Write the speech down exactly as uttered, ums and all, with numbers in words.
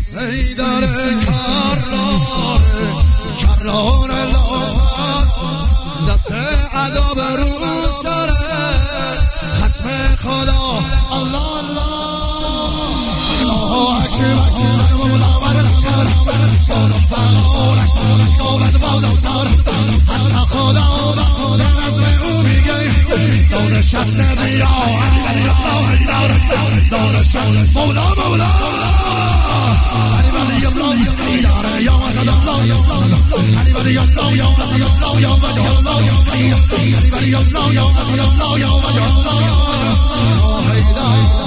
ای در کرار کرار لطفا دست عذاب رو سر خصم خدا الله الله الله اکبر زنم ملاور لشکر سالم فقارش اشکال از باز و سارم حتی خدا به نظم او میگه دور شست بیا علی بلی الله علی دار دور شست مولا مولا علی بلی الله ای داره یا وزد الله علی بلی الله یا وزد الله یا وجه الله علی بلی الله یا وزد الله یا وجه الله ای داره